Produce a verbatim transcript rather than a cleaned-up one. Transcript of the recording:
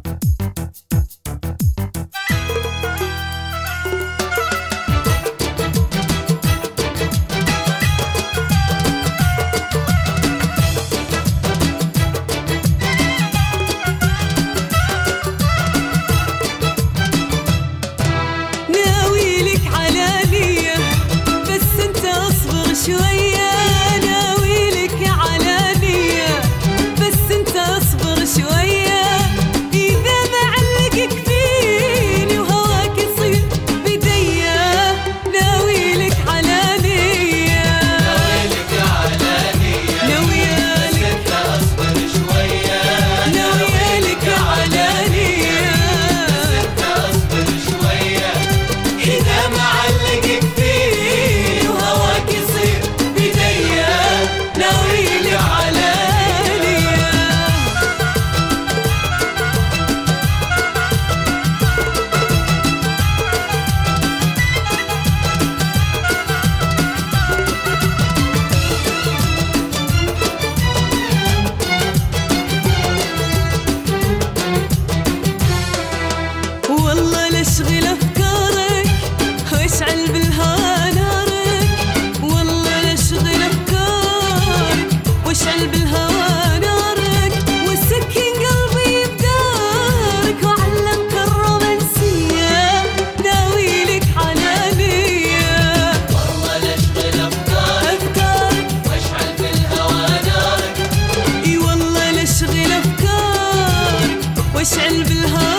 شوية ناويلك على نية، بس انت اصبر شوية. إذا معلقك فيني وهواك يصير بدية، ناويلك على نية، ناويلك على نية، ناويالك بس انت اصبر شوية. ناويلك على نية، بس انت اصبر شوية. إذا معلقك فيني وهواك يصير ناويلك على نية. والله لاشغل افكارك واشعل بالهوى نارك، والله لاشغل افكارك واشعل بالهوى نارك، وسكن قلبي بدارك وعلمك الرومانسية، ناويلك على نية. والله لاشغل افكارك افكارك واشعل بالهوى نارك، اي والله لاشغل افكارك واشعل بالهوى